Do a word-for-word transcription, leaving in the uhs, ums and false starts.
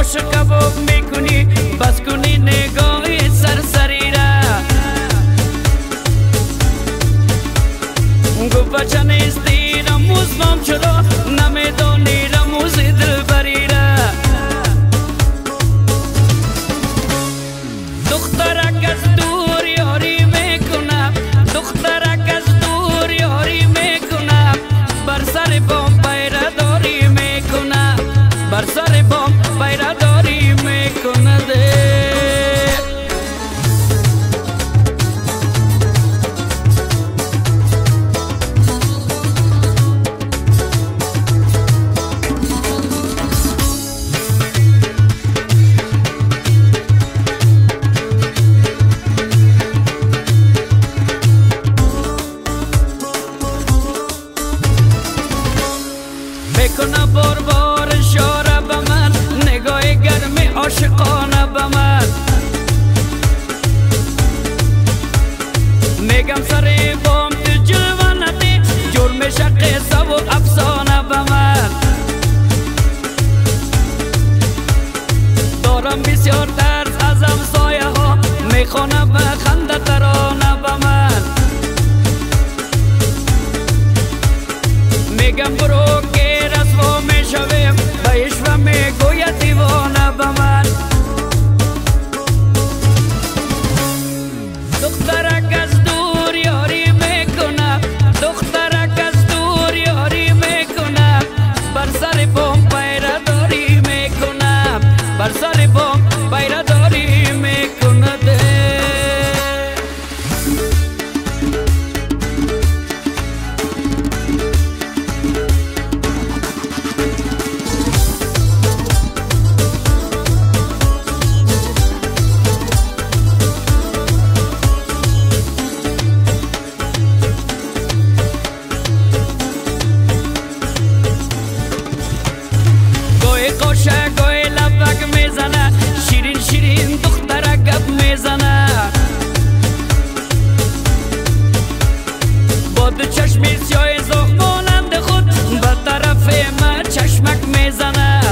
عاشق کباب میکنی بس کنی نگاه سرسری را گو بچه نیستی رموزم چرا نمیدانی رموز دلبری را دخترک از دور یاری میکنم دخترک از دور یاری میکنم بر سر بام پیرداری میکنم بر سر بام پیرداری میکنه میکنه بار بار اشاره به من نگاه گرمی عاشقانه به من میگم سر بام تو جلوه ندی جور میشه قصه و افسانه به من دارم بسیار ترس از همسایه ها میخونه به خنده ترانه به من میگم برو که رسوا میشویم بهش و میگوید دیوانه به من دخترک از دور یاری میکنم دخترک از دور یاری میکنم بر سر بام پیرداری میکنم بر سر بام پیرداری میکنه قوشه گوی لبک میزنه شیرین شیرین دختره گپ میزنه با دو چشمی سیاه